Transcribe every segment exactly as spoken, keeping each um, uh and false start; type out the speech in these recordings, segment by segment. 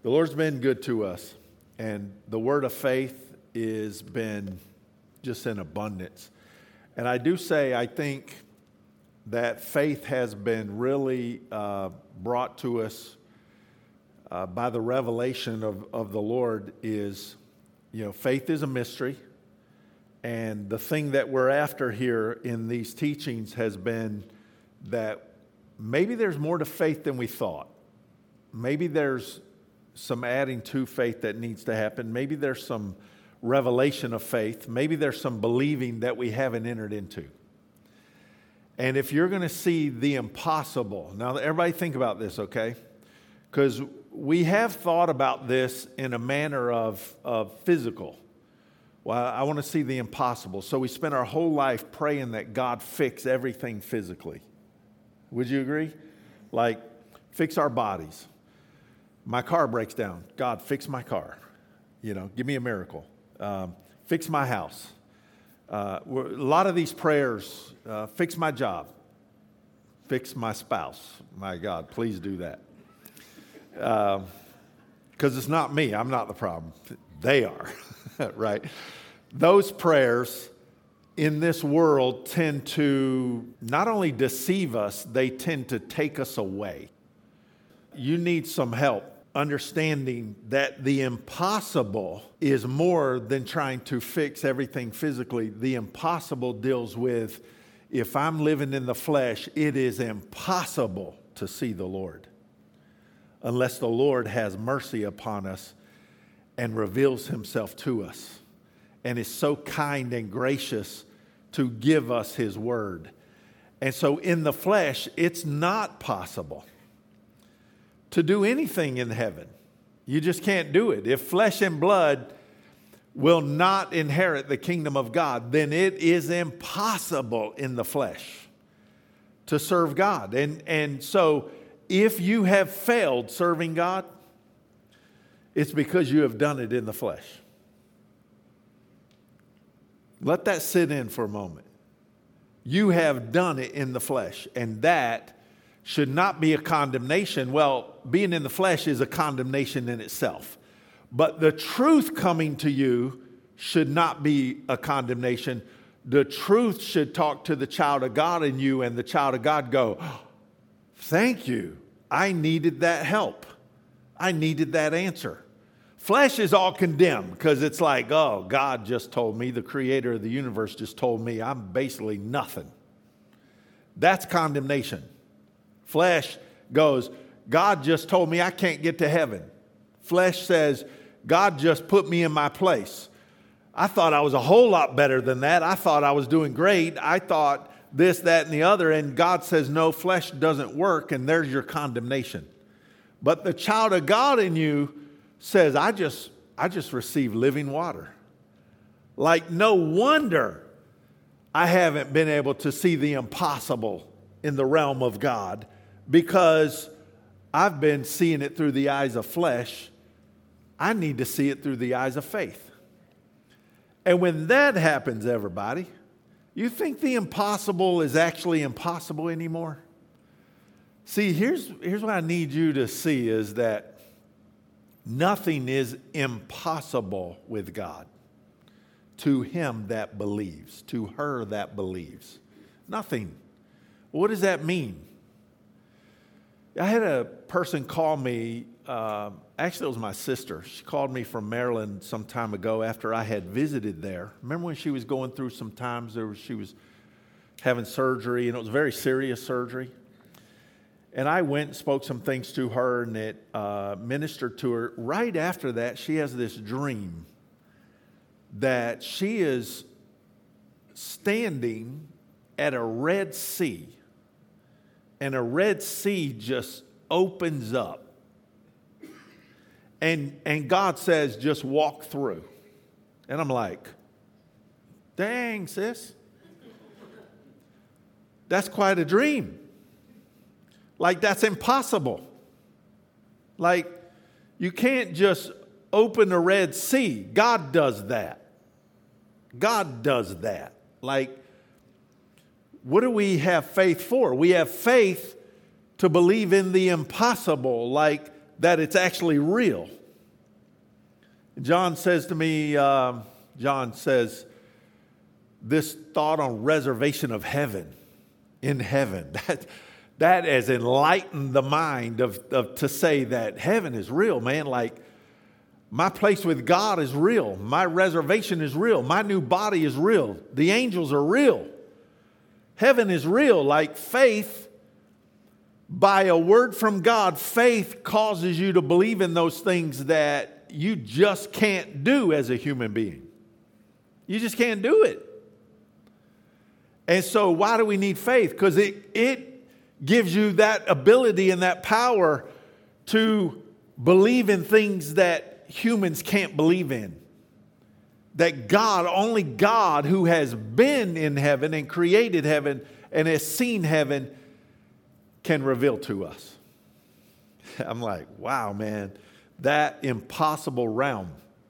The Lord's been good to us, and the word of faith has been just in abundance. And I do say, I think that faith has been really uh, brought to us uh, by the revelation of, of the Lord is, you know, faith is a mystery. And the thing that we're after here in these teachings has been that maybe there's more to faith than we thought. Maybe there's some adding to faith that needs to happen. Maybe there's some revelation of faith. Maybe there's some believing that we haven't entered into. And if you're going to see the impossible, now everybody think about this, okay? Because we have thought about this in a manner of, of physical. Well, I want to see the impossible. So we spend our whole life praying that God fix everything physically. Would you agree? Like, fix our bodies. My car breaks down. God, fix my car. You know, give me a miracle. Um, fix my house. Uh, a lot of these prayers, uh, fix my job. Fix my spouse. My God, please do that. Because um, it's not me. I'm not the problem. They are, right? Those prayers in this world tend to not only deceive us, they tend to take us away. You need some help understanding that the impossible is more than trying to fix everything physically. The impossible deals with, if I'm living in the flesh, it is impossible to see the Lord unless the Lord has mercy upon us and reveals himself to us and is so kind and gracious to give us his word. And so in the flesh, it's not possible to do anything in heaven. You just can't do it. If flesh and blood will not inherit the kingdom of God, then it is impossible in the flesh to serve God. And, and so if you have failed serving God, it's because you have done it in the flesh. Let that sit in for a moment. You have done it in the flesh, and that should not be a condemnation. Well, being in the flesh is a condemnation in itself. But the truth coming to you should not be a condemnation. The truth should talk to the child of God in you, and the child of God go, oh, thank you. I needed that help. I needed that answer. Flesh is all condemned because it's like, oh, God just told me, the creator of the universe just told me I'm basically nothing. That's condemnation. Flesh goes, God just told me I can't get to heaven. Flesh says, God just put me in my place. I thought I was a whole lot better than that. I thought I was doing great. I thought this, that, and the other. And God says, no, flesh doesn't work. And there's your condemnation. But the child of God in you says, I just, I just received living water. Like, no wonder I haven't been able to see the impossible in the realm of God, because I've been seeing it through the eyes of flesh. I need to see it through the eyes of faith. And when that happens, everybody, you think the impossible is actually impossible anymore? See, here's, here's what I need you to see is that nothing is impossible with God. To him that believes, to her that believes. Nothing. What does that mean? I had a person call me, uh, actually it was my sister. She called me from Maryland some time ago after I had visited there. Remember when she was going through some times, there was, she was having surgery, and it was very serious surgery. And I went and spoke some things to her, and it uh, ministered to her. Right after that, she has this dream that she is standing at a Red Sea, and a Red Sea just opens up. And, and God says, just walk through. And I'm like, dang, sis. That's quite a dream. Like, that's impossible. Like, you can't just open the Red Sea. God does that. God does that. Like, what do we have faith for? We have faith to believe in the impossible. Like, that it's actually real. John says to me, um, John says, this thought on reservation of heaven, in heaven, that, that has enlightened the mind of, of to say that heaven is real, man. Like, my place with God is real. My reservation is real. My new body is real. The angels are real. Heaven is real. Like faith, by a word from God, faith causes you to believe in those things that you just can't do as a human being. You just can't do it. And so why do we need faith? Because it, it gives you that ability and that power to believe in things that humans can't believe in. That God, only God who has been in heaven and created heaven and has seen heaven can reveal to us. I'm like, wow, man, that impossible realm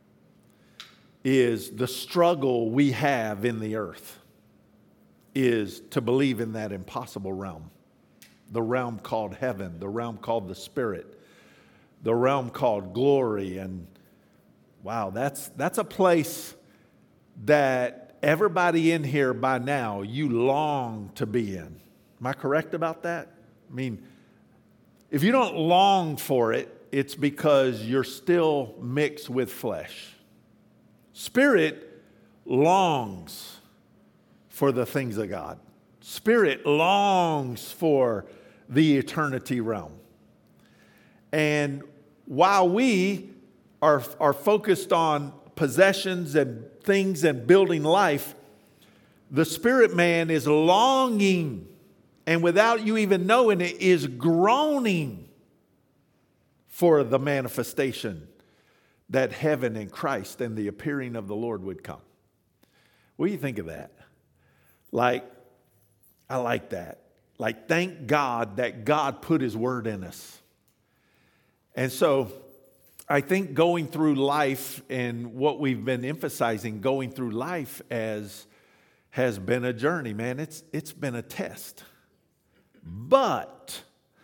is the struggle we have in the earth, is to believe in that impossible realm. The realm called heaven, the realm called the Spirit, the realm called glory. And wow, that's that's a place that everybody in here by now, you long to be in. Am I correct about that? I mean, if you don't long for it, it's because you're still mixed with flesh. Spirit longs for the things of God. Spirit longs for the eternity realm. And while we are, are focused on possessions and things and building life, the spirit man is longing, and without you even knowing it, is groaning for the manifestation that heaven and Christ and the appearing of the Lord would come. What do you think of that? Like, I like that. Like, thank God that God put His word in us. And so I think going through life, and what we've been emphasizing going through life as has been a journey, man. It's it's been a test. But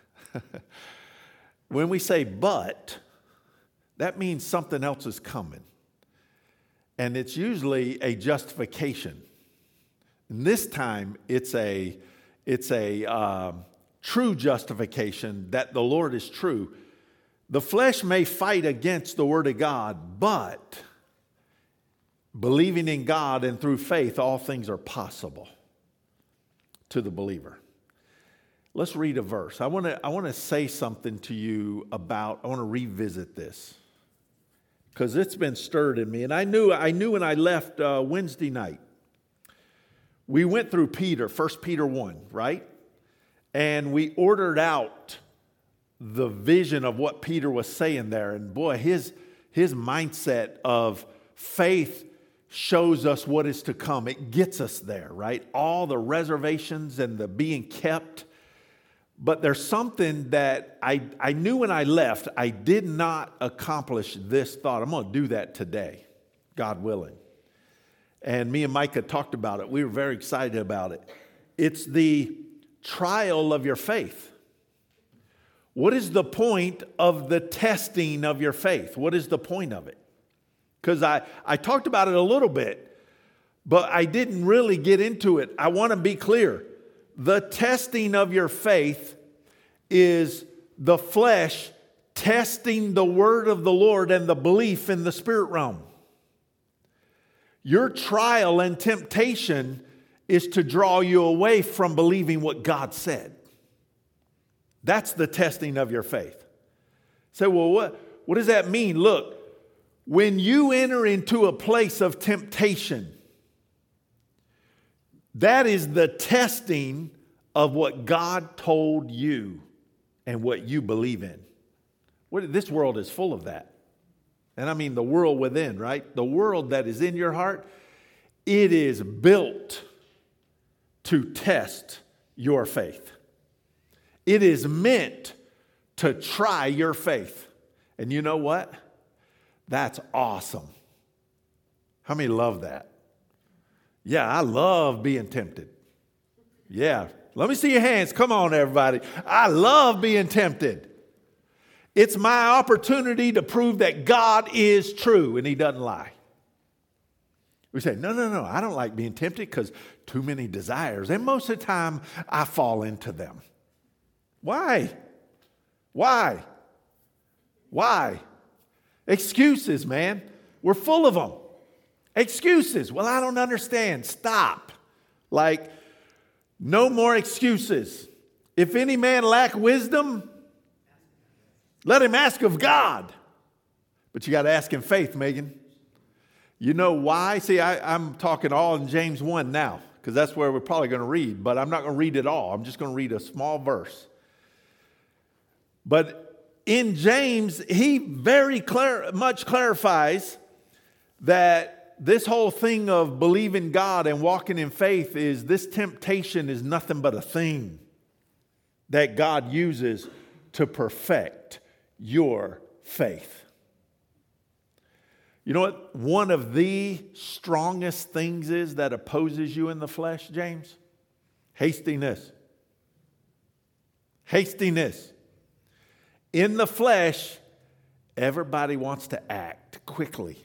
when we say but, that means something else is coming. And it's usually a justification. And this time it's a it's a uh, true justification that the Lord is true. The flesh may fight against the word of God, but believing in God and through faith, all things are possible to the believer. Let's read a verse. I want to I want to say something to you about, I want to revisit this because it's been stirred in me. And I knew I knew when I left uh, Wednesday night, we went through Peter, First Peter one, right? And we ordered out the vision of what Peter was saying there. And boy, his, his mindset of faith shows us what is to come. It gets us there, right? All the reservations and the being kept. But there's something that I, I knew when I left, I did not accomplish this thought. I'm going to do that today, God willing. And me and Micah talked about it. We were very excited about it. It's the trial of your faith. What is the point of the testing of your faith? What is the point of it? Because I, I talked about it a little bit, but I didn't really get into it. I want to be clear. The testing of your faith is the flesh testing the word of the Lord and the belief in the spirit realm. Your trial and temptation is to draw you away from believing what God said. That's the testing of your faith. Say, well, what, what does that mean? Look, when you enter into a place of temptation, that is the testing of what God told you and what you believe in. What, this world is full of that. And I mean the world within, right? The world that is in your heart, it is built to test your faith. It is meant to try your faith. And you know what? That's awesome. How many love that? Yeah, I love being tempted. Yeah. Let me see your hands. Come on, everybody. I love being tempted. It's my opportunity to prove that God is true and he doesn't lie. We say, no, no, no, I don't like being tempted because too many desires. And most of the time, I fall into them. Why? Why? Why? Excuses, man. We're full of them. Excuses. Well, I don't understand. Stop. Like, no more excuses. If any man lack wisdom, let him ask of God. But you got to ask in faith, Megan. You know why? See, I, I'm talking all in James one now, because that's where we're probably going to read, but I'm not going to read it all. I'm just going to read a small verse. But in James, he very clear, much clarifies that this whole thing of believing God and walking in faith is this temptation is nothing but a thing that God uses to perfect your faith. You know what one of the strongest things is that opposes you in the flesh, James? Hastiness. Hastiness. In the flesh, everybody wants to act quickly.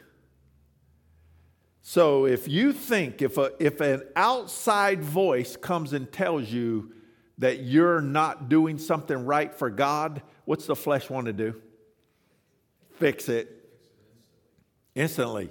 So if you think, if a, if an outside voice comes and tells you that you're not doing something right for God, what's the flesh want to do? Fix it. Instantly.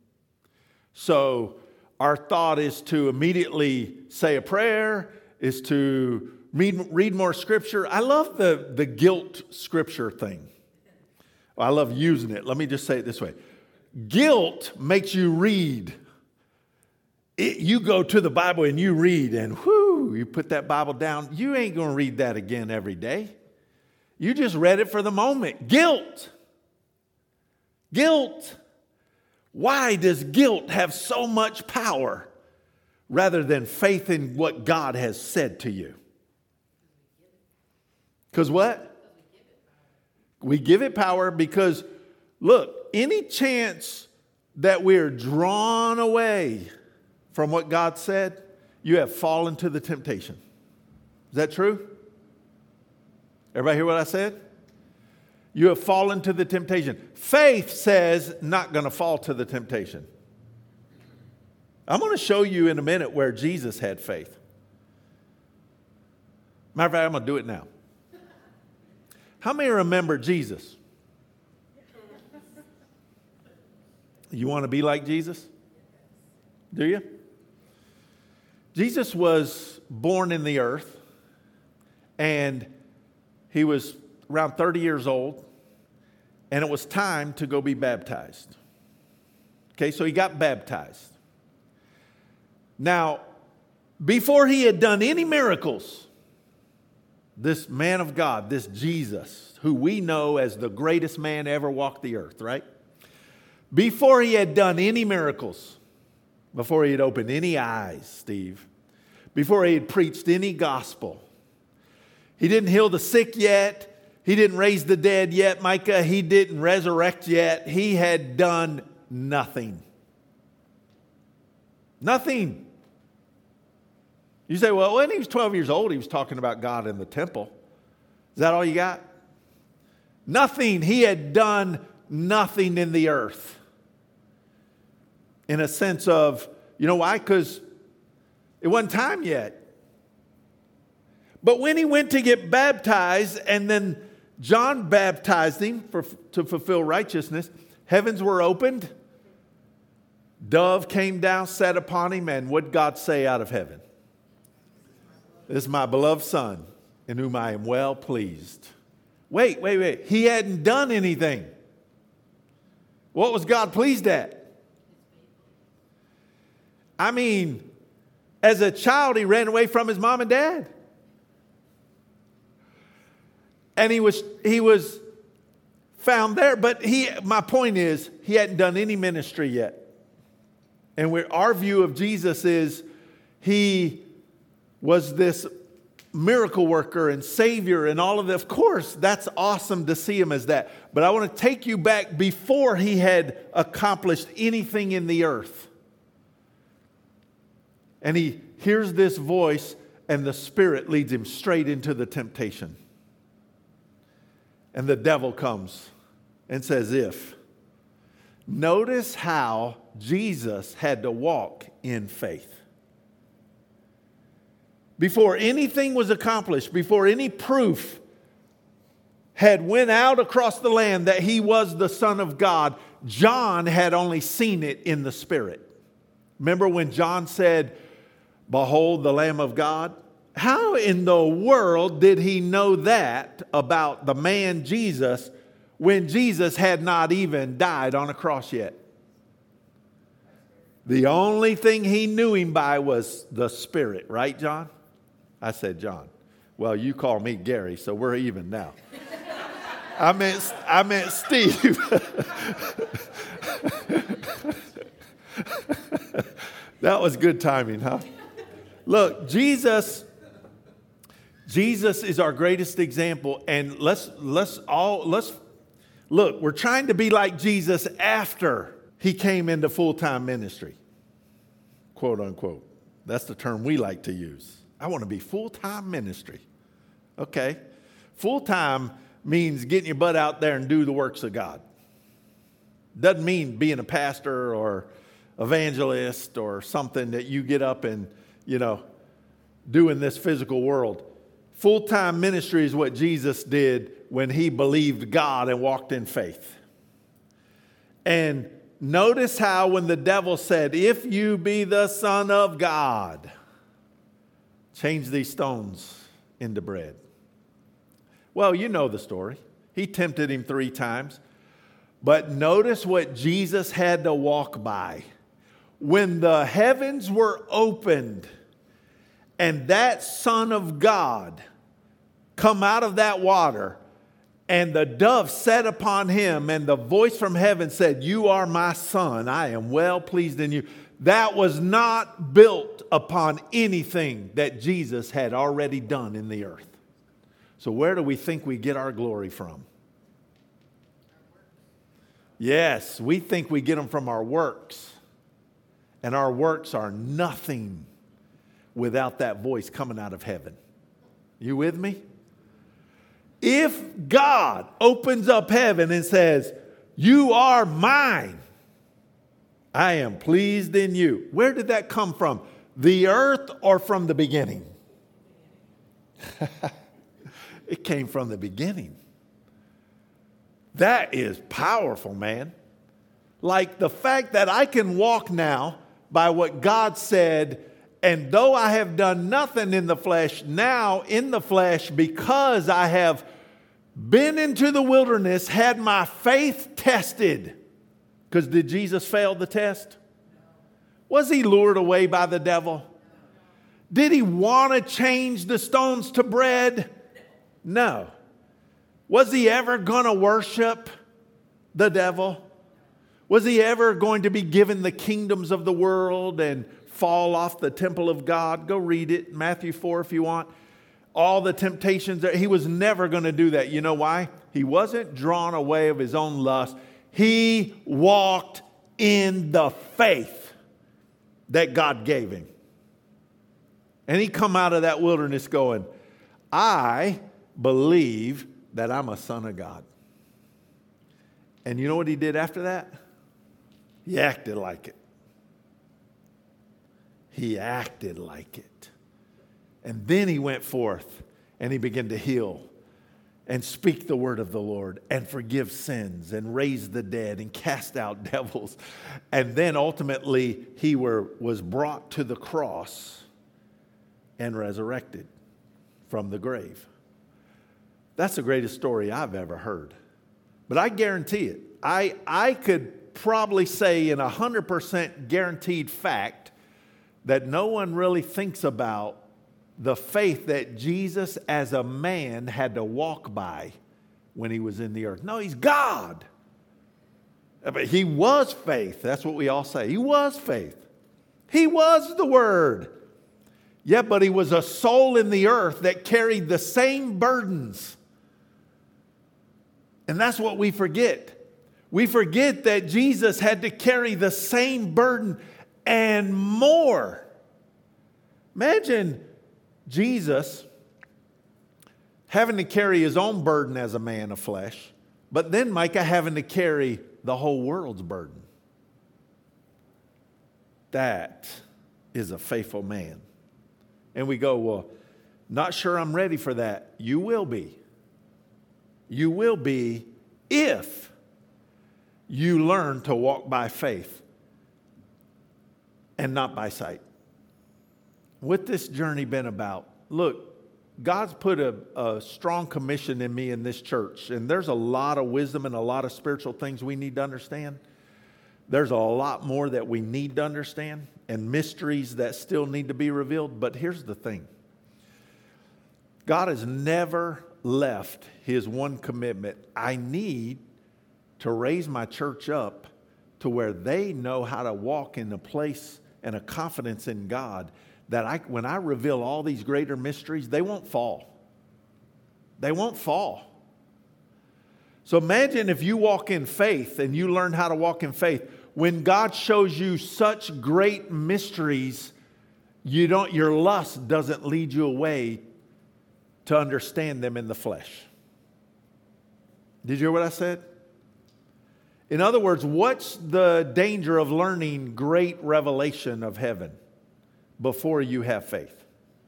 So our thought is to immediately say a prayer, is to read, read more scripture. I love the, the guilt scripture thing. I love using it. Let me just say it this way. Guilt makes you read. It, you go to the Bible and you read and whoo, you put that Bible down. You ain't going to read that again every day. You just read it for the moment. Guilt. Guilt. Why does guilt have so much power rather than faith in what God has said to you? Because what? We give it power because, look, any chance that we're drawn away from what God said, you have fallen to the temptation. Is that true? Everybody hear what I said? You have fallen to the temptation. Faith says not going to fall to the temptation. I'm going to show you in a minute where Jesus had faith. Matter of fact, I'm going to do it now. How many remember Jesus? You want to be like Jesus? Do you? Jesus was born in the earth, and he was around thirty years old, and it was time to go be baptized. Okay, so he got baptized. Now, before he had done any miracles, this man of God, this Jesus, who we know as the greatest man ever walked the earth, right? Before he had done any miracles, before he had opened any eyes, Steve, before he had preached any gospel, he didn't heal the sick yet. He didn't raise the dead yet, Micah. He didn't resurrect yet. He had done nothing. Nothing. You say, well, when he was twelve years old, he was talking about God in the temple. Is that all you got? Nothing. He had done nothing in the earth. In a sense of, you know why? Because it wasn't time yet. But when he went to get baptized, and then John baptized him for, to fulfill righteousness, heavens were opened, dove came down, sat upon him, and what did God say out of heaven? This is my beloved son, in whom I am well pleased. Wait, wait, wait. He hadn't done anything. What was God pleased at? I mean, as a child, he ran away from his mom and dad. And he was he was found there, but he. My point is, he hadn't done any ministry yet. And where our view of Jesus is, he was this miracle worker and savior and all of that. Of course, that's awesome to see him as that. But I want to take you back before he had accomplished anything in the earth. And he hears this voice, and the Spirit leads him straight into the temptation. And the devil comes and says, if. Notice how Jesus had to walk in faith. Before anything was accomplished, before any proof had went out across the land that he was the Son of God, John had only seen it in the Spirit. Remember when John said, behold the Lamb of God? How in the world did he know that about the man Jesus when Jesus had not even died on a cross yet? The only thing he knew him by was the Spirit, right, John? I said, John. Well, you call me Gary, so we're even now. I meant, I meant Steve. That was good timing, huh? Look, Jesus, Jesus is our greatest example, and let's let's all let's look. We're trying to be like Jesus after he came into full-time ministry, quote unquote. That's the term we like to use. I want to be full-time ministry. Okay, full-time means getting your butt out there and do the works of God. Doesn't mean being a pastor or evangelist or something that you get up and, you know, do in this physical world. Full-time ministry is what Jesus did when he believed God and walked in faith. And notice how when the devil said, if you be the Son of God, change these stones into bread. Well, you know the story. He tempted him three times. But notice what Jesus had to walk by. When the heavens were opened and that Son of God come out of that water and the dove sat upon him and the voice from heaven said, you are my son, I am well pleased in you. That was not built upon anything that Jesus had already done in the earth. So where do we think we get our glory from? Yes, we think we get them from our works. And our works are nothing without that voice coming out of heaven. You with me? If God opens up heaven and says, you are mine, I am pleased in you. Where did that come from? The earth or from the beginning? It came from the beginning. That is powerful, man. Like the fact that I can walk now by what God said, and though I have done nothing in the flesh, now in the flesh, because I have been into the wilderness, had my faith tested. Because did Jesus fail the test? Was he lured away by the devil? Did he want to change the stones to bread? No. Was he ever going to worship the devil? Was he ever going to be given the kingdoms of the world and fall off the temple of God? Go read it, Matthew four if you want. All the temptations. He was never going to do that. You know why? He wasn't drawn away of his own lust. He walked in the faith that God gave him. And he come out of that wilderness going, I believe that I'm a son of God. And you know what he did after that? He acted like it. He acted like it. And then he went forth and he began to heal and speak the word of the Lord and forgive sins and raise the dead and cast out devils. And then ultimately he were, was brought to the cross and resurrected from the grave. That's the greatest story I've ever heard. But I guarantee it. I, I could probably say in a one hundred percent guaranteed fact that no one really thinks about the faith that Jesus as a man had to walk by when he was in the earth. No, he's God. But he was faith. That's what we all say. He was faith. He was the Word. Yeah, but he was a soul in the earth that carried the same burdens. And that's what we forget. We forget that Jesus had to carry the same burden and more. Imagine Jesus having to carry his own burden as a man of flesh, but then Micah having to carry the whole world's burden. That is a faithful man. And we go, well, not sure I'm ready for that. You will be. You will be if you learn to walk by faith and not by sight. What's this journey been about? Look, God's put a, a strong commission in me in this church, and there's a lot of wisdom and a lot of spiritual things we need to understand. There's a lot more that we need to understand and mysteries that still need to be revealed. But here's the thing. God has never left his one commitment. I need to raise my church up to where they know how to walk in a place and a confidence in God that I, when I reveal all these greater mysteries, they won't fall. They won't fall. So imagine if you walk in faith and you learn how to walk in faith. When God shows you such great mysteries, you don't, your lust doesn't lead you away to understand them in the flesh. Did you hear what I said? In other words, what's the danger of learning great revelation of heaven before you have faith?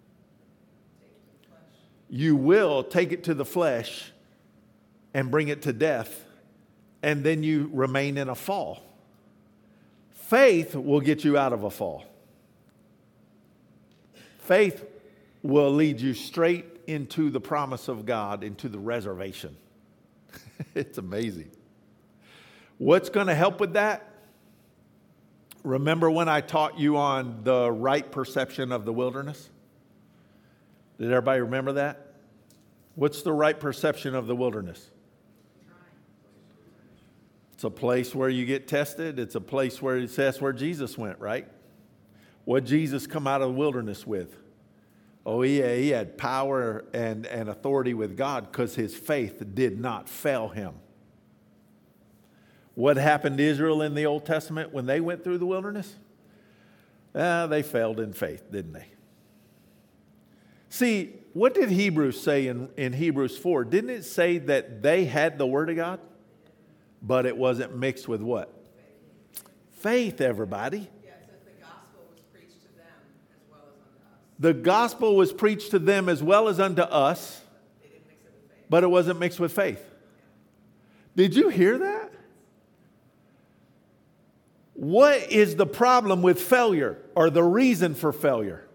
You will take it to the flesh and bring it to death, and then you remain in a fall. Faith will get you out of a fall. Faith will lead you straight into the promise of God, into the reservation. It's amazing. What's going to help with that? Remember when I taught you on the right perception of the wilderness? Did everybody remember that? What's the right perception of the wilderness? It's a place where you get tested. It's a place where it's, that's where Jesus went, right? What did Jesus come out of the wilderness with? Oh, yeah, he had power and, and authority with God because his faith did not fail him. What happened to Israel in the Old Testament when they went through the wilderness? Uh, they failed in faith, didn't they? See, what did Hebrews say in, in Hebrews four? Didn't it say that they had the Word of God, but it wasn't mixed with what? Faith, everybody. Yeah, it says the gospel was preached to them as well as unto us. The gospel was preached to them as well as unto us, They didn't mix it with faith. but it wasn't mixed with faith. Did you hear that? What is the problem with failure or the reason for failure?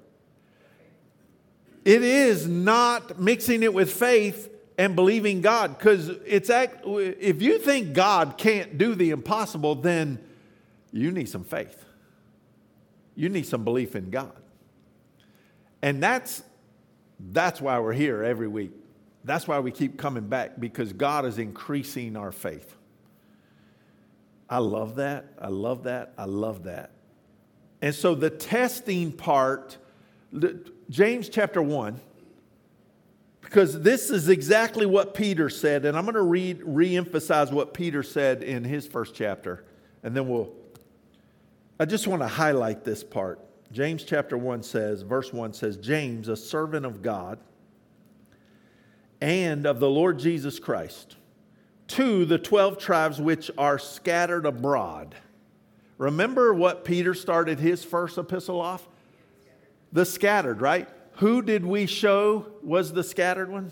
It is not mixing it with faith and believing God. Because it's act, if you think God can't do the impossible, then you need some faith. You need some belief in God. And that's, that's why we're here every week. That's why we keep coming back, because God is increasing our faith. I love that. I love that. I love that. And so the testing part, James chapter one, because this is exactly what Peter said, and I'm going to read, re-emphasize what Peter said in his first chapter, and then we'll, I just want to highlight this part. James chapter one says, verse one says, James, a servant of God and of the Lord Jesus Christ, to the twelve tribes which are scattered abroad. Remember what Peter started his first epistle off? The scattered, right? Who did we show was the scattered ones?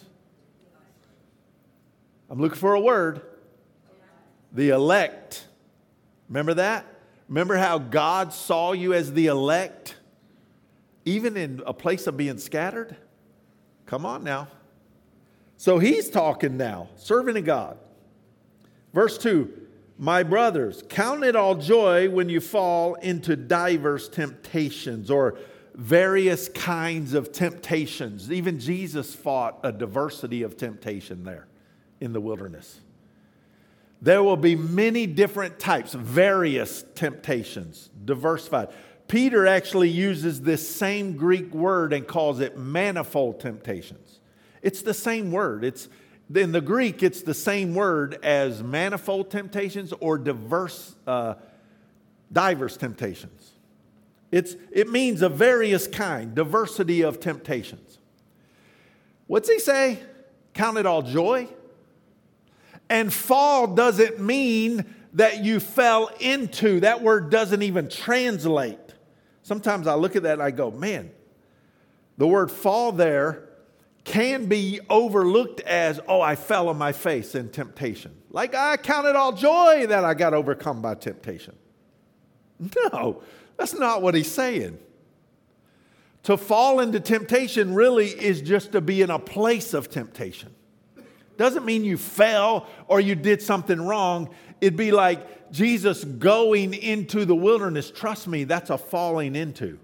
I'm looking for a word. The elect. Remember that? Remember how God saw you as the elect? Even in a place of being scattered? Come on now. So he's talking now, servant of God. Verse two, my brothers, count it all joy when you fall into diverse temptations, or various kinds of temptations. Even Jesus fought a diversity of temptation there in the wilderness. There will be many different types, various temptations, diversified. Peter actually uses this same Greek word and calls it manifold temptations. It's the same word. It's in the Greek, it's the same word as manifold temptations or diverse, uh, diverse temptations. It's, it means a various kind, diversity of temptations. What's he say? count it all joy. And fall doesn't mean that you fell into. That word doesn't even translate. Sometimes I look at that and I go, man, the word fall there can be overlooked as, oh, I fell on my face in temptation. Like I count it all joy that I got overcome by temptation. No, that's not what he's saying. To fall into temptation really is just to be in a place of temptation. Doesn't mean you fell or you did something wrong. It'd be like Jesus going into the wilderness. Trust me, that's a falling into.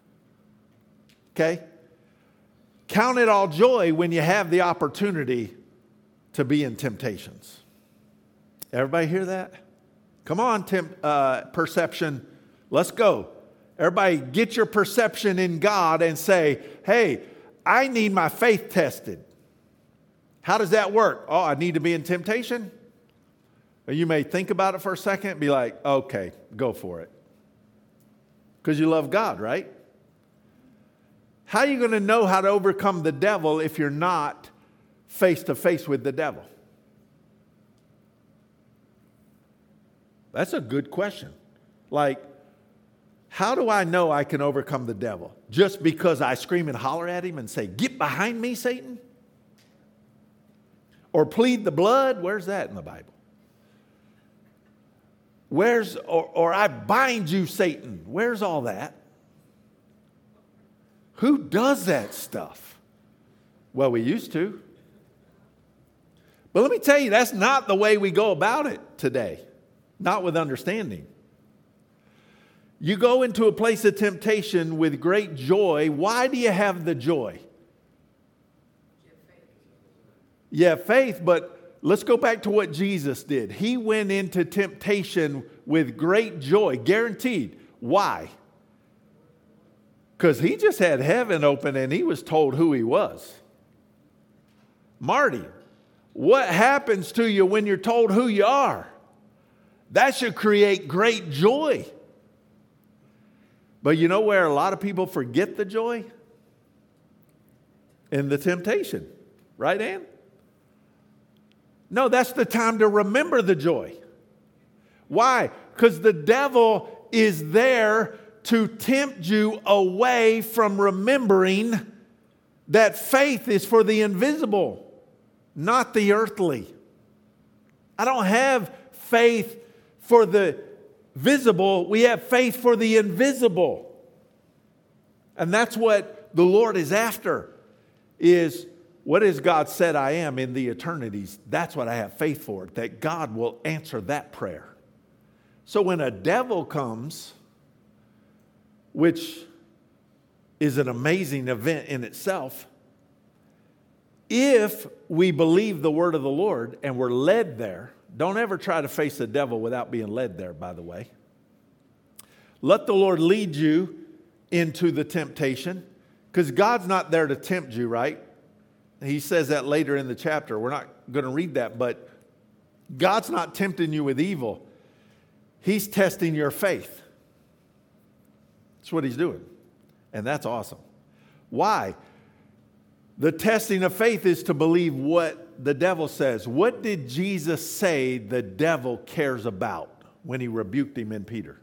Okay? Count it all joy when you have the opportunity to be in temptations. Everybody hear that? Come on, temp, uh, perception. Let's go. Everybody get your perception in God and say, hey, I need my faith tested. How does that work? Oh, I need to be in temptation? Or you may think about it for a second and be like, okay, go for it. Because you love God, right? How are you going to know how to overcome the devil if you're not face to face with the devil? That's a good question. Like, how do I know I can overcome the devil? Just because I scream and holler at him and say, get behind me, Satan? Or plead the blood? Where's that in the Bible? Where's, or, or I bind you, Satan? Where's all that? Who does that stuff? Well, we used to. But let me tell you, that's not the way we go about it today. Not with understanding. You go into a place of temptation with great joy. Why do you have the joy? You have faith, but let's go back to what Jesus did. He went into temptation with great joy, guaranteed. Why? Because he just had heaven open and he was told who he was. Marty, what happens to you when you're told who you are? That should create great joy. But you know where a lot of people forget the joy? In the temptation. Right, Ann? No, that's the time to remember the joy. Why? Because the devil is there to tempt you away from remembering that faith is for the invisible, not the earthly. I don't have faith for the visible. We have faith for the invisible. And that's what the Lord is after, is what is God said I am in the eternities. That's what I have faith for, that God will answer that prayer. So when a devil comes, which is an amazing event in itself, if we believe the word of the Lord and we're led there, don't ever try to face the devil without being led there, by the way. Let the Lord lead you into the temptation, because God's not there to tempt you, right? He says that later in the chapter. We're not going to read that, but God's not tempting you with evil. He's testing your faith. That's what he's doing. And that's awesome. Why? The testing of faith is to believe what the devil says. What did Jesus say the devil cares about when he rebuked him in Peter?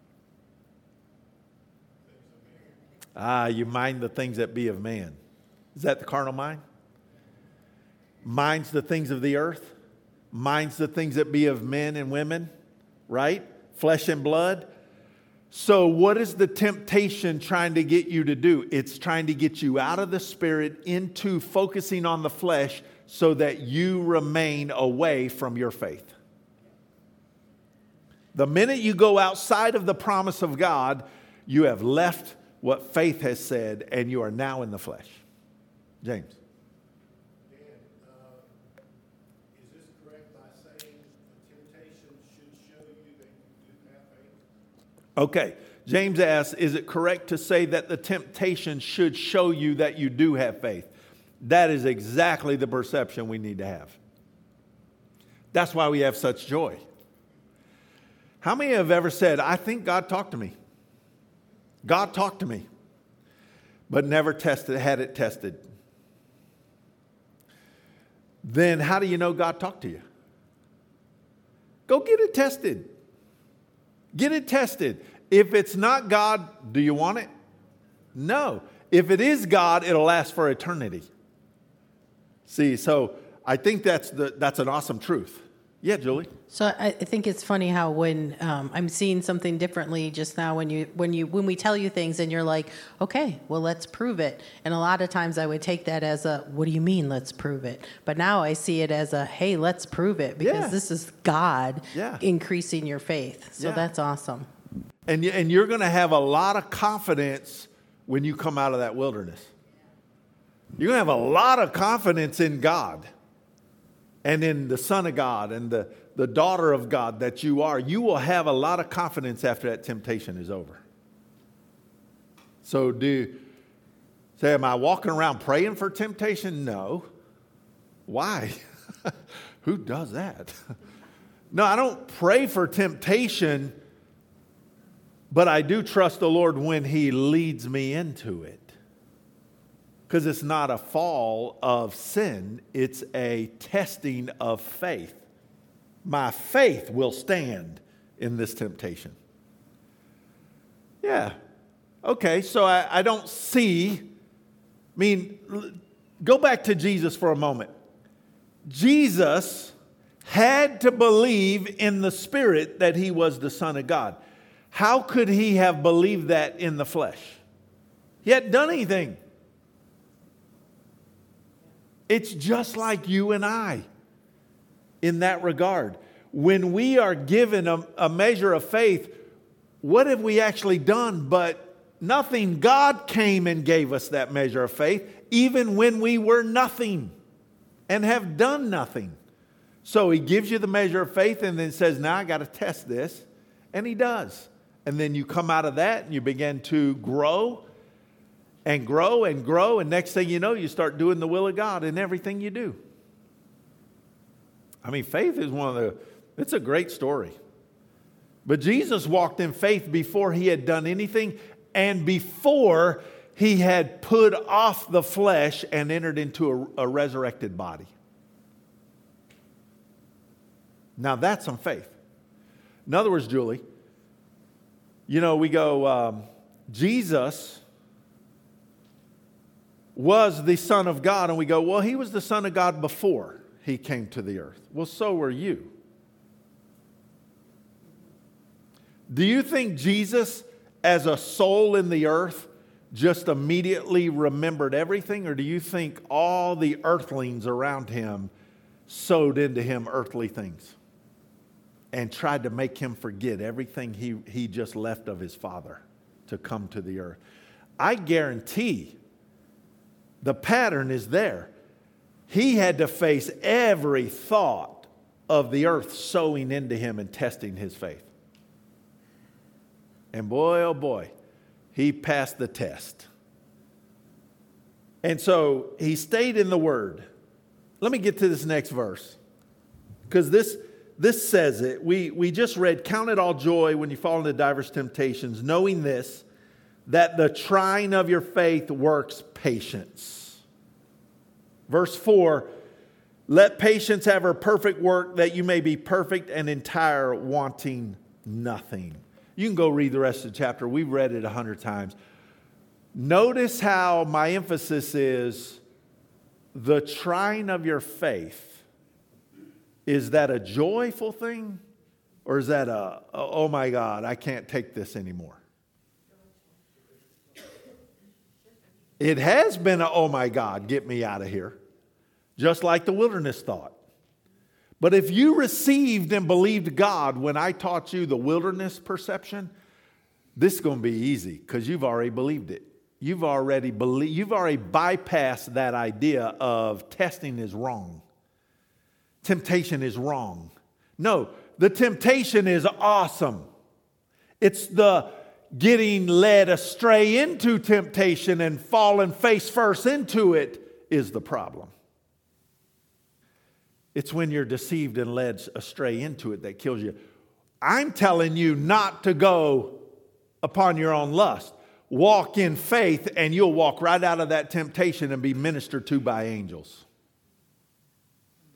Ah, you mind the things that be of man. Is that the carnal mind? Minds the things of the earth. Minds the things that be of men and women. Right? Flesh and blood. So what is the temptation trying to get you to do? It's trying to get you out of the spirit into focusing on the flesh so that you remain away from your faith. The minute you go outside of the promise of God, you have left what faith has said and you are now in the flesh. James. Dan, uh, is this correct by saying the temptation should show you that you do have faith? Okay, James asks, is it correct to say that the temptation should show you that you do have faith? That is exactly the perception we need to have. That's why we have such joy. How many have ever said, I think God talked to me? God talked to me, but never tested, had it tested. then how do you know God talked to you? Go get it tested. Get it tested. If it's not God, do you want it? No. If it is God, it'll last for eternity. See, so I think that's the that's an awesome truth. Yeah, Julie. So I I think it's funny how when um, I'm seeing something differently just now when you when you when we tell you things and you're like, okay, well, let's prove it. And a lot of times I would take that as a, what do you mean, let's prove it? But now I see it as a, hey, let's prove it because Yeah. this is God Yeah. increasing your faith. So Yeah. that's awesome. And, y- and you're going to have a lot of confidence when you come out of that wilderness. You're going to have a lot of confidence in God and in the Son of God and the, the daughter of God that you are. You will have a lot of confidence after that temptation is over. So do say, am I walking around praying for temptation? No. Why? Who does that? No, I don't pray for temptation, but I do trust the Lord when He leads me into it. Because it's not a fall of sin, it's a testing of faith. My faith will stand in this temptation. Yeah. Okay, so I, I don't see, I mean, l- go back to Jesus for a moment. Jesus had to believe in the Spirit that He was the Son of God. How could He have believed that in the flesh? He hadn't done anything. It's just like you and I in that regard. When we are given a, a measure of faith, what have we actually done but nothing? God came and gave us that measure of faith, even when we were nothing and have done nothing. So He gives you the measure of faith and then says, now I got to test this. And He does. And then you come out of that and you begin to grow and grow and grow. And next thing you know, you start doing the will of God in everything you do. I mean, faith is one of the, it's a great story. But Jesus walked in faith before He had done anything and before He had put off the flesh and entered into a, a resurrected body. Now that's some faith. In other words, Julie, you know, we go, um, Jesus was the Son of God, and we go, well, He was the Son of God before He came to the earth. Well, so were you. Do you think Jesus, as a soul in the earth, just immediately remembered everything? Or do you think all the earthlings around Him sowed into Him earthly things and tried to make Him forget everything he, he just left of His Father to come to the earth? I guarantee the pattern is there. He had to face every thought of the earth sowing into Him and testing His faith. And boy, oh boy, He passed the test. And so He stayed in the Word. Let me get to this next verse. Because this, this says it. We, we just read, count it all joy when you fall into diverse temptations, knowing this, that the trying of your faith works patience. Verse four, let patience have her perfect work, that you may be perfect and entire, wanting nothing. You can go read the rest of the chapter. We've read it a hundred times. Notice how my emphasis is the trying of your faith. Is that a joyful thing? Or is that a, oh my God, I can't take this anymore? It has been a, oh my God, get me out of here. Just like the wilderness thought. But if you received and believed God when I taught you the wilderness perception, this is going to be easy because you've already believed it. You've already believed, you've already bypassed that idea of testing is wrong. Temptation is wrong. No, the temptation is awesome. It's the getting led astray into temptation and falling face first into it is the problem. It's when you're deceived and led astray into it that kills you. I'm telling you not to go upon your own lust. Walk in faith and you'll walk right out of that temptation and be ministered to by angels.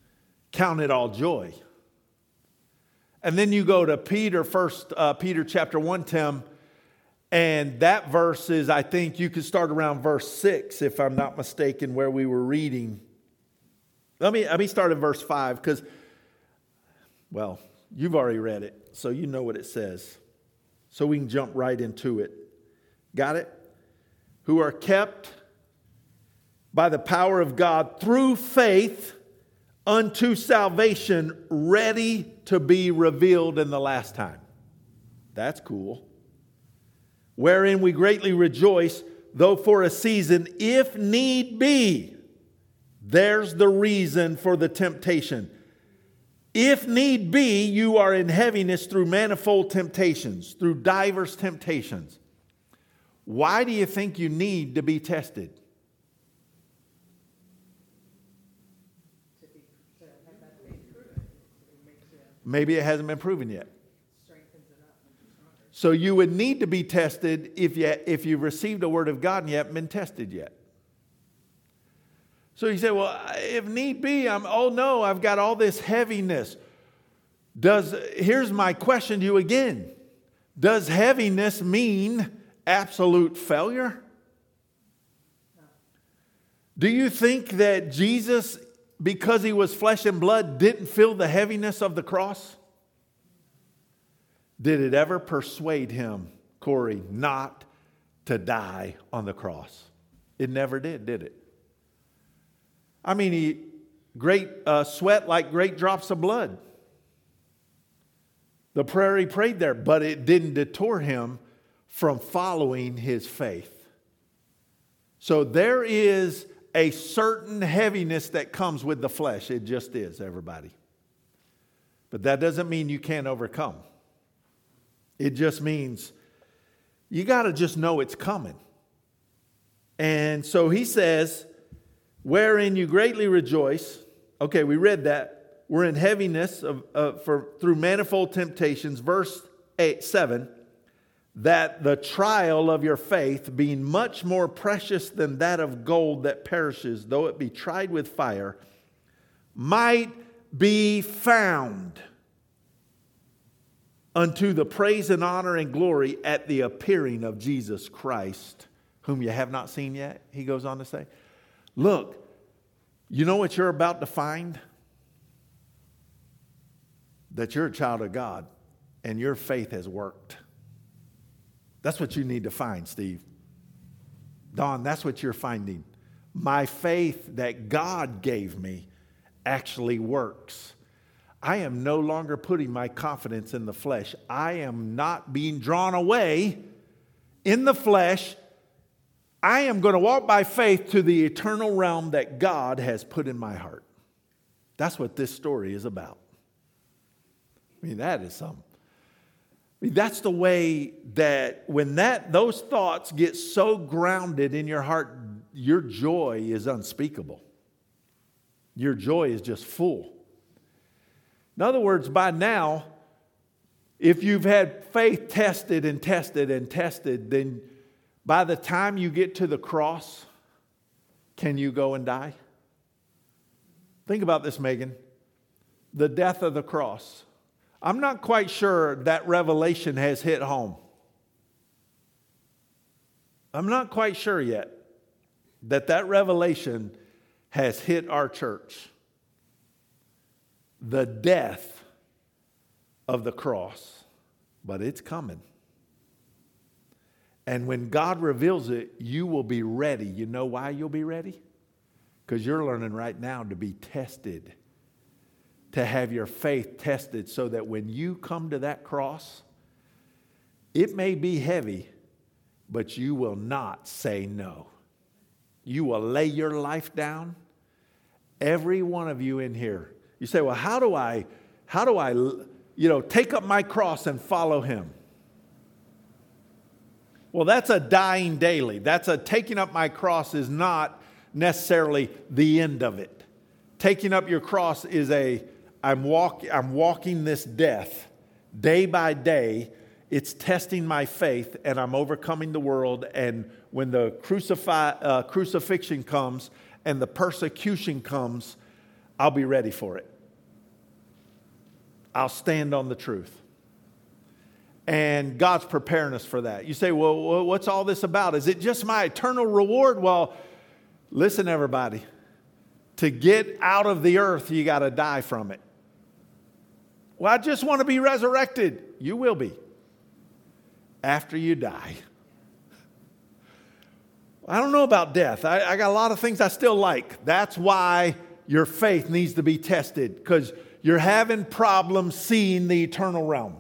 Count it all joy. And then you go to Peter, first uh, Peter chapter one, Tim, and that verse is, I think you could start around verse six, if I'm not mistaken, where we were reading. Let me, let me start in verse five, because, well, you've already read it, so you know what it says. So we can jump right into it. Got it? Who are kept by the power of God through faith unto salvation, ready to be revealed in the last time. That's cool. Wherein we greatly rejoice, though for a season, if need be. There's the reason for the temptation. If need be, you are in heaviness through manifold temptations, through diverse temptations. Why do you think you need to be tested? Maybe it hasn't been proven yet. So you would need to be tested if you if you've received a word of God and you haven't been tested yet. So you say, well, if need be, I'm, oh no, I've got all this heaviness. Does, here's my question to you again. Does heaviness mean absolute failure? Do you think that Jesus, because he was flesh and blood, didn't feel the heaviness of the cross? Did it ever persuade him, Corey, not to die on the cross? It never did, did it? I mean, he great uh, sweat like great drops of blood. The prayer he prayed there, but it didn't deter him from following his faith. So there is a certain heaviness that comes with the flesh. It just is, everybody. But that doesn't mean you can't overcome. It just means you got to just know it's coming. And so he says, wherein you greatly rejoice. Okay, we read that. We're in heaviness of, uh, for, through manifold temptations. Verse eight, seven. That the trial of your faith, being much more precious than that of gold that perishes, though it be tried with fire, might be found unto the praise and honor and glory at the appearing of Jesus Christ, whom you have not seen yet, he goes on to say. Look, you know what you're about to find? That you're a child of God and your faith has worked. That's what you need to find, Steve. Don, that's what you're finding. My faith that God gave me actually works. I am no longer putting my confidence in the flesh. I am not being drawn away in the flesh. I am going to walk by faith to the eternal realm that God has put in my heart. That's what this story is about. I mean, that is something. I mean, that's the way that when that those thoughts get so grounded in your heart, your joy is unspeakable. Your joy is just full. In other words, by now, if you've had faith tested and tested and tested, then by the time you get to the cross, can you go and die? Think about this, Megan. The death of the cross. I'm not quite sure that revelation has hit home. I'm not quite sure yet that that revelation has hit our church. The death of the cross. But it's coming. And when God reveals it, you will be ready. You know why you'll be ready? Because you're learning right now to be tested. To have your faith tested so that when you come to that cross, it may be heavy, but you will not say no. You will lay your life down. Every one of you in here. You say, well, how do I, how do I, you know, take up my cross and follow him? Well, that's a dying daily. That's a taking up my cross is not necessarily the end of it. Taking up your cross is a, I'm walk, I'm walking this death day by day. It's testing my faith and I'm overcoming the world. And when the crucify, uh, crucifixion comes and the persecution comes, I'll be ready for it. I'll stand on the truth. And God's preparing us for that. You say, well, what's all this about? Is it just my eternal reward? Well, listen, everybody. To get out of the earth, you got to die from it. Well, I just want to be resurrected. You will be. After you die. I don't know about death. I, I got a lot of things I still like. That's why your faith needs to be tested. Because you're having problems seeing the eternal realm.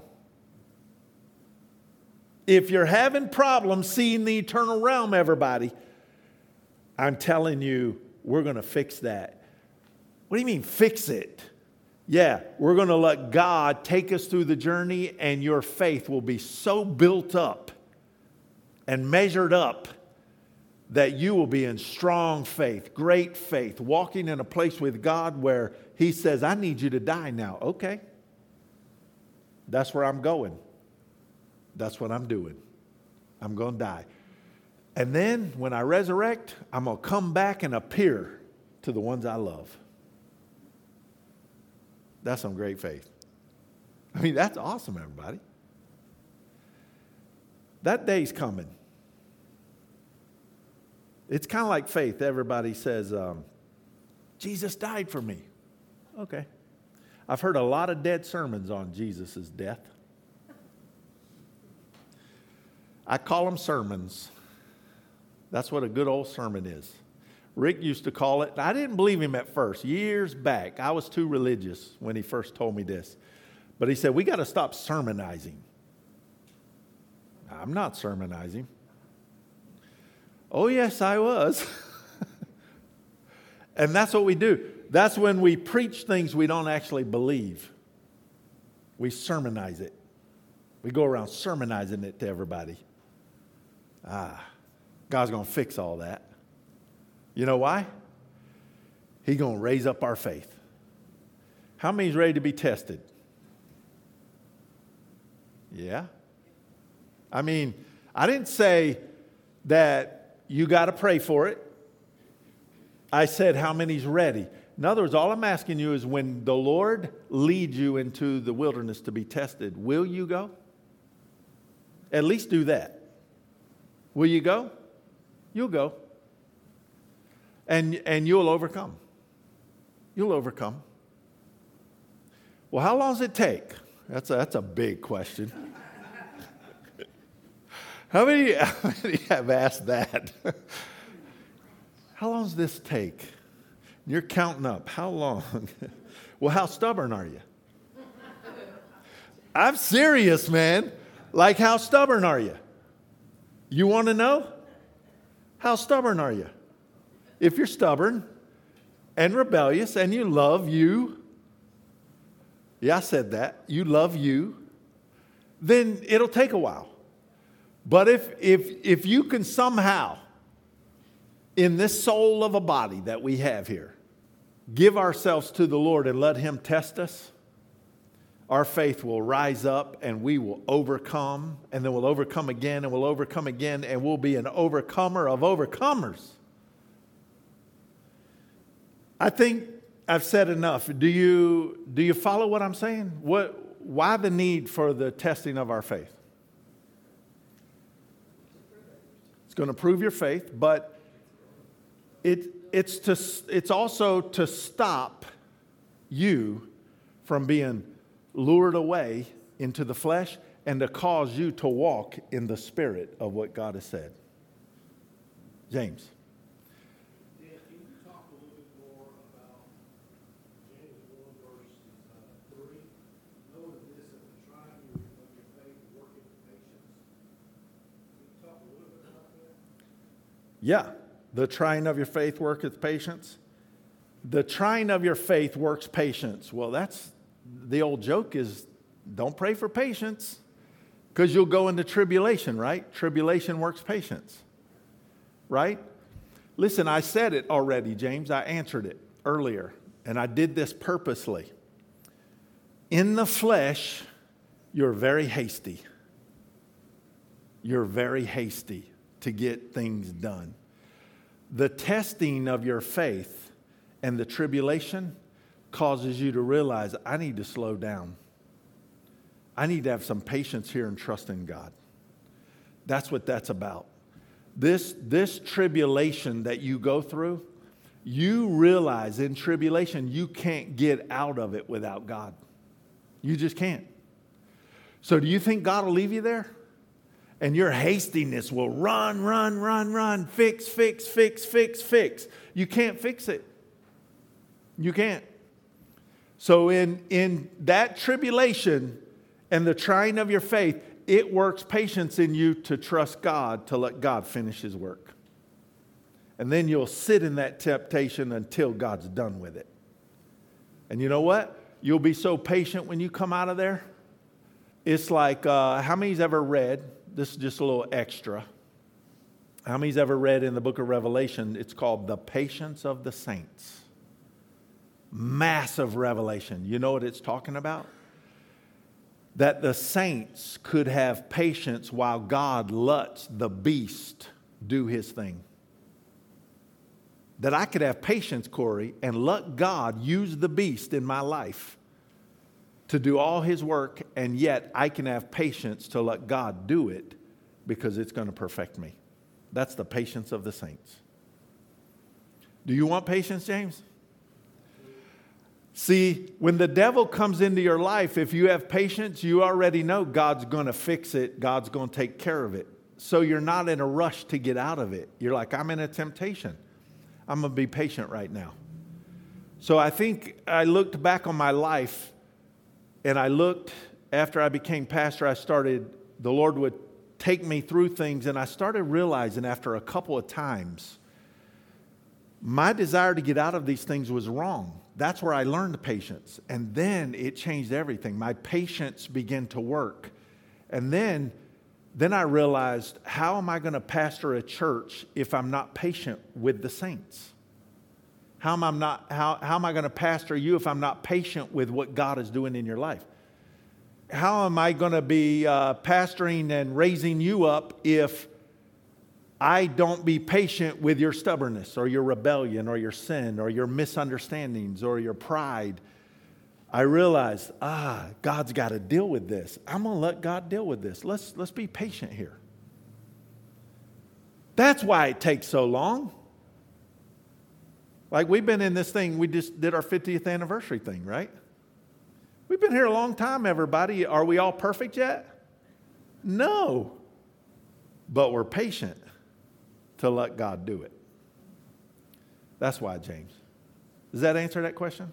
If you're having problems seeing the eternal realm, everybody, I'm telling you, we're going to fix that. What do you mean, fix it? Yeah, we're going to let God take us through the journey, and your faith will be so built up and measured up that you will be in strong faith, great faith, walking in a place with God where He says, I need you to die now. Okay. That's where I'm going. That's what I'm doing. I'm going to die. And then when I resurrect, I'm going to come back and appear to the ones I love. That's some great faith. I mean, that's awesome, everybody. That day's coming. It's kind of like faith. Everybody says, um, Jesus died for me. Okay. I've heard a lot of dead sermons on Jesus' death. I call them sermons. That's what a good old sermon is. Rick used to call it, I didn't believe him at first, years back. I was too religious when he first told me this. But he said, we got to stop sermonizing. I'm not sermonizing. Oh, yes, I was. And that's what we do. That's when we preach things we don't actually believe. We sermonize it. We go around sermonizing it to everybody. Ah, God's going to fix all that. You know why? He's going to raise up our faith. How many's ready to be tested? Yeah. I mean, I didn't say that you got to pray for it. I said how many's ready. In other words, all I'm asking you is when the Lord leads you into the wilderness to be tested, will you go? At least do that. Will you go? You'll go. And, and you'll overcome. You'll overcome. Well, how long does it take? That's a, that's a big question. How many, how many have asked that? How long does this take? You're counting up. How long? Well, how stubborn are you? I'm serious, man. Like, how stubborn are you? You want to know? How stubborn are you? If you're stubborn and rebellious and you love you, yeah, I said that, you love you, then it'll take a while. But if if if you can somehow, in this soul of a body that we have here, give ourselves to the Lord and let Him test us, our faith will rise up and we will overcome, and then we'll overcome again and we'll overcome again, and we'll be an overcomer of overcomers. I think I've said enough. Do you, do you follow what I'm saying? What, why the need for the testing of our faith? It's going to prove your faith, but it, it's, to, it's also to stop you from being lured away into the flesh and to cause you to walk in the spirit of what God has said. James. Dan, can you talk a little bit more about James one verse uh, three? Knowing this that the trying of your faith worketh patience. Can you talk a little bit about that? Yeah. The trying of your faith worketh patience. The trying of your faith works patience. Well, that's the old joke is don't pray for patience because you'll go into tribulation, right? Tribulation works patience, right? Listen, I said it already, James. I answered it earlier, and I did this purposely. In the flesh, you're very hasty. You're very hasty to get things done. The testing of your faith and the tribulation causes you to realize, I need to slow down. I need to have some patience here and trust in God. That's what that's about. This, this tribulation that you go through, you realize in tribulation you can't get out of it without God. You just can't. So do you think God will leave you there? And your hastiness will run, run, run, run, fix, fix, fix, fix, fix. You can't fix it. You can't. So in, in that tribulation and the trying of your faith, it works patience in you to trust God, to let God finish His work. And then you'll sit in that temptation until God's done with it. And you know what? You'll be so patient when you come out of there. It's like, uh, how many's ever read, this is just a little extra. How many's ever read in the book of Revelation, it's called The Patience of the Saints. Massive revelation. You know what it's talking about? That the saints could have patience while God lets the beast do his thing. That I could have patience, Corey, and let God use the beast in my life to do all his work, and yet I can have patience to let God do it because it's going to perfect me. That's the patience of the saints. Do you want patience, James? See, when the devil comes into your life, if you have patience, you already know God's going to fix it. God's going to take care of it. So you're not in a rush to get out of it. You're like, I'm in a temptation. I'm going to be patient right now. So I think I looked back on my life, and I looked, after I became pastor, I started, the Lord would take me through things, and I started realizing after a couple of times, my desire to get out of these things was wrong. That's where I learned patience. And then it changed everything. My patience began to work. And then, then I realized, how am I going to pastor a church if I'm not patient with the saints? How am I not, how, how am I going to pastor you if I'm not patient with what God is doing in your life? How am I going to be uh, pastoring and raising you up if I don't be patient with your stubbornness or your rebellion or your sin or your misunderstandings or your pride? I realized, ah, God's got to deal with this. I'm going to let God deal with this. Let's, let's be patient here. That's why it takes so long. Like, we've been in this thing, we just did our fiftieth anniversary thing, right? We've been here a long time, everybody. Are we all perfect yet? No. But we're patient to let God do it. That's why, James. Does that answer that question?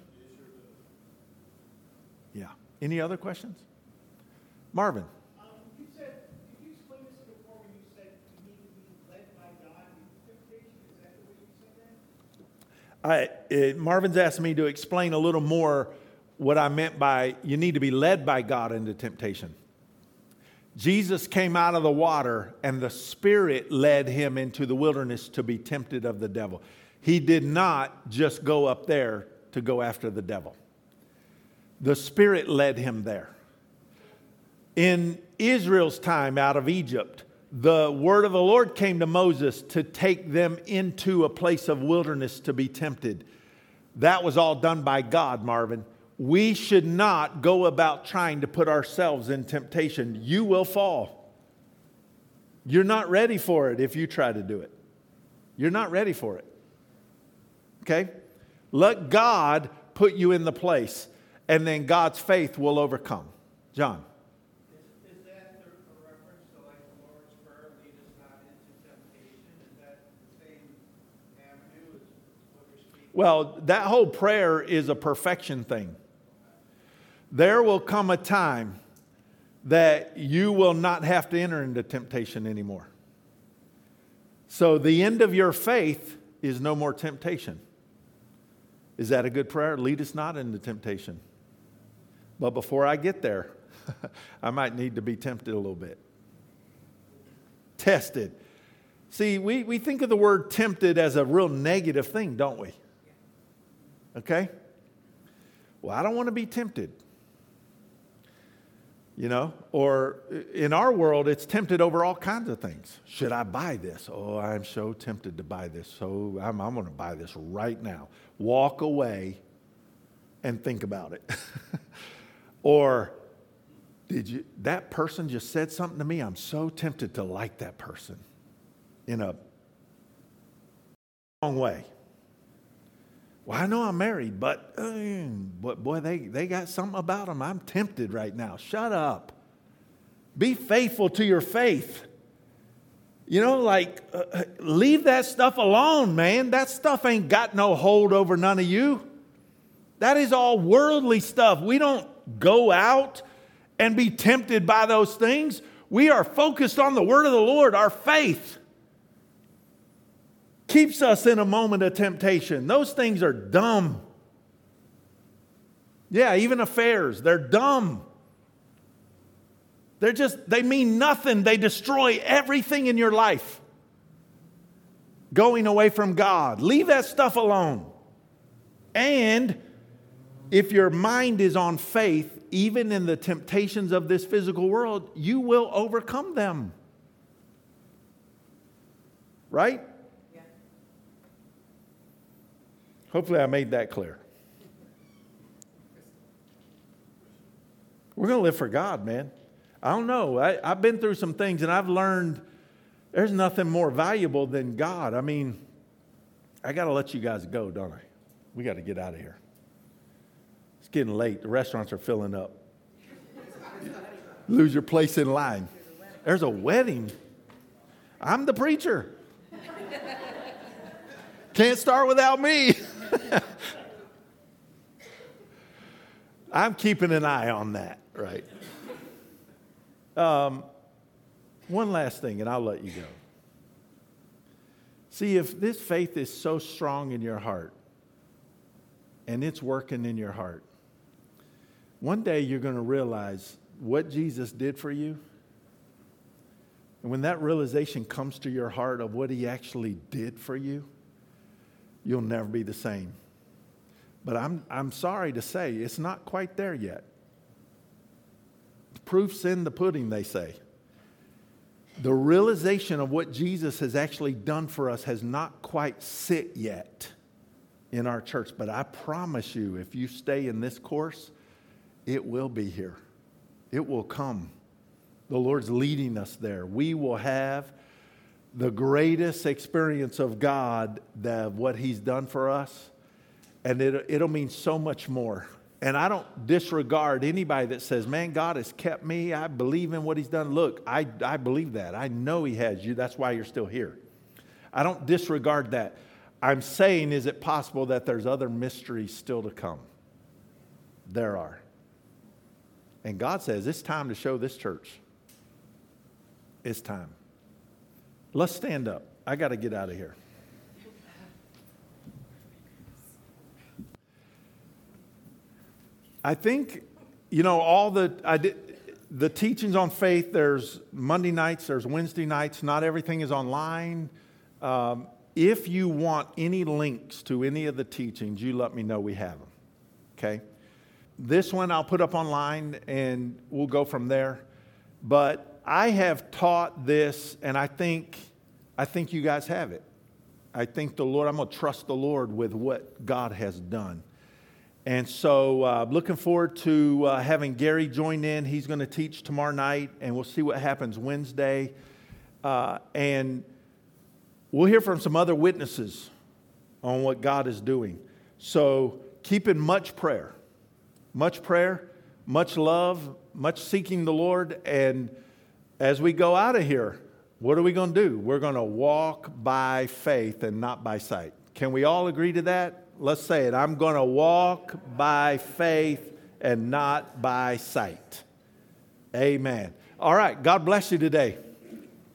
Yeah. Any other questions? Marvin. Um, you said, could you explain this before when you said you need to be led by God in temptation? Is that the way you said that? I, uh, Marvin's asked me to explain a little more what I meant by you need to be led by God into temptation. Jesus came out of the water and the Spirit led him into the wilderness to be tempted of the devil. He did not just go up there to go after the devil. The Spirit led him there. In Israel's time out of Egypt, the word of the Lord came to Moses to take them into a place of wilderness to be tempted. That was all done by God, Marvin. We should not go about trying to put ourselves in temptation. You will fall. You're not ready for it if you try to do it. You're not ready for it. Okay? Let God put you in the place, and then God's faith will overcome. John. Is, is that the, a reference to like the Lord's Prayer, lead us not into temptation? Is that the same avenue as what you're speaking? Well, that whole prayer is a perfection thing. There will come a time that you will not have to enter into temptation anymore. So the end of your faith is no more temptation. Is that a good prayer? Lead us not into temptation. But before I get there, I might need to be tempted a little bit. Tested. See, we, we think of the word tempted as a real negative thing, don't we? Okay? Well, I don't want to be tempted. You know, or in our world, it's tempted over all kinds of things. Should I buy this? Oh, I'm so tempted to buy this. So I'm, I'm going to buy this right now. Walk away and think about it. Or Did you, that person just said something to me. I'm so tempted to like that person in a wrong way. Well, I know I'm married, but, uh, but boy, they, they got something about them. I'm tempted right now. Shut up. Be faithful to your faith. You know, like, uh, leave that stuff alone, man. That stuff ain't got no hold over none of you. That is all worldly stuff. We don't go out and be tempted by those things. We are focused on the word of the Lord. Our faith keeps us in a moment of temptation. Those things are dumb. Yeah, even affairs, they're dumb. They're just, they mean nothing. They destroy everything in your life. Going away from God. Leave that stuff alone. And if your mind is on faith, even in the temptations of this physical world, you will overcome them. Right? Yeah. Hopefully I made that clear. We're going to live for God, man. I don't know. I, I've been through some things and I've learned there's nothing more valuable than God. I mean, I got to let you guys go, don't I? We got to get out of here. It's getting late. The restaurants are filling up. Lose your place in line. There's a wedding. I'm the preacher. Can't start without me. I'm keeping an eye on that, right? Um, one last thing, and I'll let you go. See, if this faith is so strong in your heart, and it's working in your heart, one day you're going to realize what Jesus did for you. And when that realization comes to your heart of what he actually did for you, you'll never be the same. But I'm, I'm sorry to say, it's not quite there yet. The proof's in the pudding, they say. The realization of what Jesus has actually done for us has not quite sit yet in our church. But I promise you, if you stay in this course, it will be here. It will come. The Lord's leading us there. We will have the greatest experience of God, of what he's done for us. And it, it'll mean so much more. And I don't disregard anybody that says, man, God has kept me. I believe in what he's done. Look, I, I believe that. I know he has you. That's why you're still here. I don't disregard that. I'm saying, is it possible that there's other mysteries still to come? There are. And God says, it's time to show this church. It's time. Let's stand up. I got to get out of here. I think, you know, all the I did, the teachings on faith, there's Monday nights, there's Wednesday nights. Not everything is online. Um, if you want any links to any of the teachings, you let me know. We have them. Okay? This one I'll put up online, and we'll go from there. But I have taught this, and I think I think you guys have it. I think the Lord, I'm going to trust the Lord with what God has done. And so uh, looking forward to uh, having Gary join in. He's going to teach tomorrow night, and we'll see what happens Wednesday. Uh, and we'll hear from some other witnesses on what God is doing. So keep in much prayer, much prayer, much love, much seeking the Lord. And as we go out of here, what are we going to do? We're going to walk by faith and not by sight. Can we all agree to that? Let's say it. I'm going to walk by faith and not by sight. Amen. All right. God bless you today.